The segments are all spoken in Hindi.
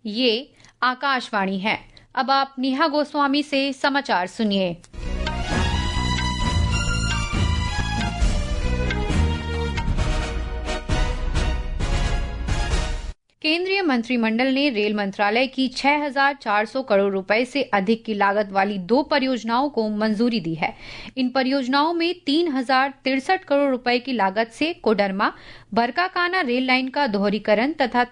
ये आकाशवाणी है। अब आप नेहा गोस्वामी से समाचार सुनिए। केंद्रीय मंत्रिमंडल ने रेल मंत्रालय की 6,400 करोड़ रुपए से अधिक की लागत वाली 2 परियोजनाओं को मंजूरी दी है। इन परियोजनाओं में 3,063 करोड़ रुपए की लागत से कोडरमा बरकाकाना रेल लाइन का दोहरीकरण तथा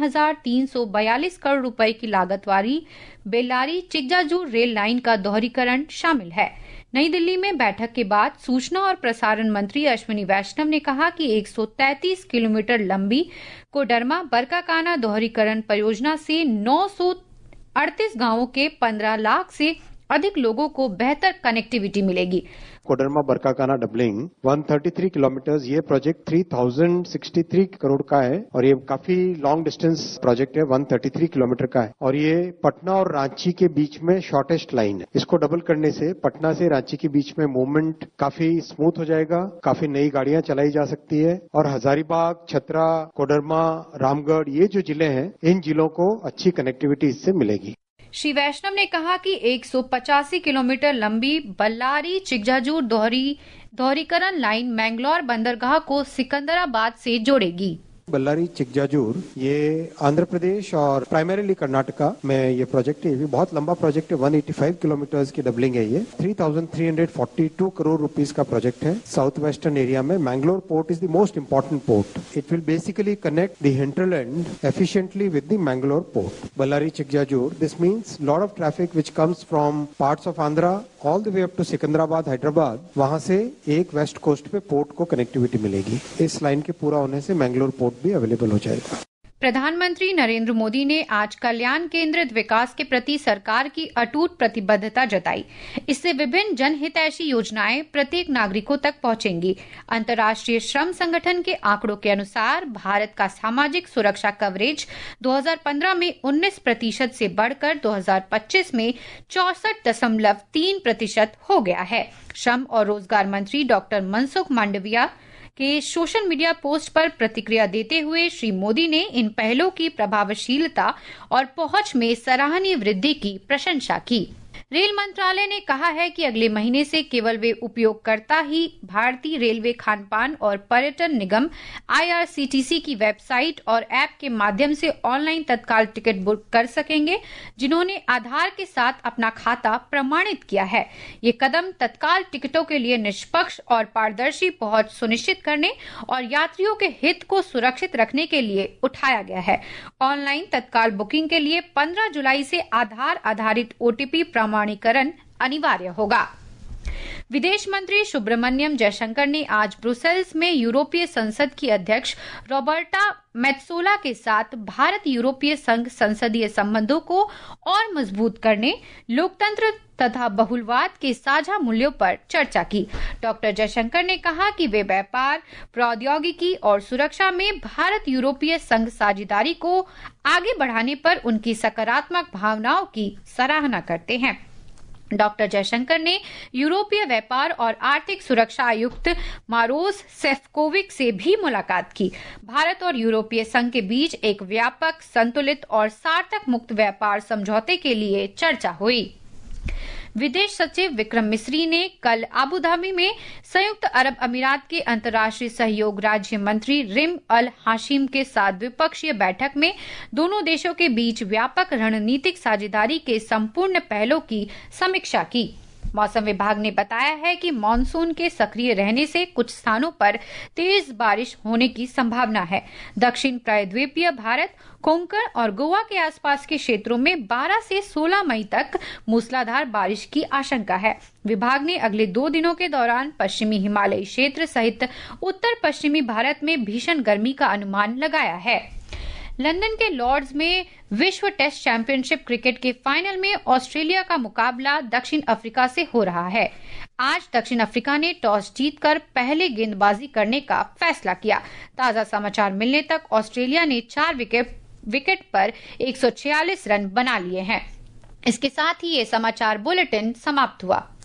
3,342 करोड़ रुपए की लागत वाली बेल्लारी चिकजाजूर रेल लाइन का दोहरीकरण शामिल है। नई दिल्ली में बैठक के बाद सूचना और प्रसारण मंत्री अश्विनी वैष्णव ने कहा कि 133 किलोमीटर लंबी कोडरमा बरकाकाना दोहरीकरण परियोजना से 938 गांवों के 15 लाख से अधिक लोगों को बेहतर कनेक्टिविटी मिलेगी। कोडरमा बरकाकाना डबलिंग 133 किलोमीटर, ये प्रोजेक्ट 3,063 करोड़ का है और ये काफी लॉन्ग डिस्टेंस प्रोजेक्ट है, 133 किलोमीटर का है और ये पटना और रांची के बीच में शॉर्टेस्ट लाइन है। इसको डबल करने से पटना से रांची के बीच में मूवमेंट काफी स्मूथ हो जाएगा, काफी नई गाड़ियां चलाई जा सकती है और हजारीबाग, छतरा, कोडरमा, रामगढ़ ये जो जिले हैं इन जिलों को अच्छी कनेक्टिविटी इससे मिलेगी। श्री वैष्णव ने कहा कि 185 किलोमीटर लंबी बल्लारी चिकजाजूर दोहरीकरण लाइन मैंगलोर बंदरगाह को सिकंदराबाद से जोड़ेगी। बल्लारी चिकजाजूर ये आंध्र प्रदेश और प्राइमरीली कर्नाटका में ये प्रोजेक्ट है। ये भी बहुत लंबा प्रोजेक्ट है, 185 किलोमीटर की डबलिंग है। ये 3,342 करोड़ रुपीस का प्रोजेक्ट है। साउथ वेस्टर्न एरिया में Mangalore port is the most important port. It will basically connect the hinterland efficiently with the Mangalore port. Ballari Chikjajur, this means lot of traffic which comes from parts of Andhra all the way up to Secunderabad, Hyderabad, वहां से एक वेस्ट कोस्ट पे पोर्ट को कनेक्टिविटी मिलेगी। इस लाइन के पूरा होने से मैंगलोर पोर्ट भी अवेलेबल हो जाएगा। प्रधानमंत्री नरेंद्र मोदी ने आज कल्याण केंद्रित विकास के प्रति सरकार की अटूट प्रतिबद्धता जताई। इससे विभिन्न जनहितैषी योजनाएं प्रत्येक नागरिकों तक पहुंचेंगी। अंतर्राष्ट्रीय श्रम संगठन के आंकड़ों के अनुसार भारत का सामाजिक सुरक्षा कवरेज 2015 में 19% से बढ़कर 2025 में 64.3% हो गया है। श्रम और रोजगार मंत्री डॉक्टर मनसुख मांडविया के सोशल मीडिया पोस्ट पर प्रतिक्रिया देते हुए श्री मोदी ने इन पहलों की प्रभावशीलता और पहुंच में सराहनीय वृद्धि की प्रशंसा की। रेल मंत्रालय ने कहा है कि अगले महीने से केवल वे उपयोगकर्ता ही भारतीय रेलवे खानपान और पर्यटन निगम IRCTC की वेबसाइट और ऐप के माध्यम से ऑनलाइन तत्काल टिकट बुक कर सकेंगे, जिन्होंने आधार के साथ अपना खाता प्रमाणित किया है। ये कदम तत्काल टिकटों के लिए निष्पक्ष और पारदर्शी पहुंच सुनिश्चित करने और यात्रियों के हित को सुरक्षित रखने के लिए उठाया गया है। ऑनलाइन तत्काल बुकिंग के लिए 15 जुलाई से आधार आधारित OTP प्रमाणीकरण अनिवार्य होगा। विदेश मंत्री सुब्रमण्यम जयशंकर ने आज ब्रुसेल्स में यूरोपीय संसद की अध्यक्ष रॉबर्टा मेत्सोला के साथ भारत यूरोपीय संघ संसदीय संबंधों को और मजबूत करने, लोकतंत्र तथा बहुलवाद के साझा मूल्यों पर चर्चा की। डॉक्टर जयशंकर ने कहा कि वे व्यापार, प्रौद्योगिकी और सुरक्षा में भारत यूरोपीय संघ साझेदारी को आगे बढ़ाने पर उनकी सकारात्मक भावनाओं की सराहना करते हैं। डॉक्टर जयशंकर ने यूरोपीय व्यापार और आर्थिक सुरक्षा आयुक्त मारोस सेफकोविक से भी मुलाकात की। भारत और यूरोपीय संघ के बीच एक व्यापक, संतुलित और सार्थक मुक्त व्यापार समझौते के लिए चर्चा हुई। विदेश सचिव विक्रम मिस्री ने कल आबू धाबी में संयुक्त अरब अमीरात के अंतर्राष्ट्रीय सहयोग राज्य मंत्री रिम अल हाशिम के साथ द्विपक्षीय बैठक में दोनों देशों के बीच व्यापक रणनीतिक साझेदारी के संपूर्ण पहलों की समीक्षा की। मौसम विभाग ने बताया है कि मानसून के सक्रिय रहने से कुछ स्थानों पर तेज बारिश होने की संभावना है। दक्षिण प्रायद्वीपीय भारत, कोंकण और गोवा के आसपास के क्षेत्रों में 12 से 16 मई तक मूसलाधार बारिश की आशंका है। विभाग ने अगले 2 दिनों के दौरान पश्चिमी हिमालयी क्षेत्र सहित उत्तर पश्चिमी भारत में भीषण गर्मी का अनुमान लगाया है। लंदन के लॉर्ड्स में विश्व टेस्ट चैंपियनशिप क्रिकेट के फाइनल में ऑस्ट्रेलिया का मुकाबला दक्षिण अफ्रीका से हो रहा है। आज दक्षिण अफ्रीका ने टॉस जीतकर पहले गेंदबाजी करने का फैसला किया। ताजा समाचार मिलने तक ऑस्ट्रेलिया ने 4 विकेट पर 146 रन बना लिए हैं। इसके साथ ही ये समाचार बुलेटिन समाप्त हुआ।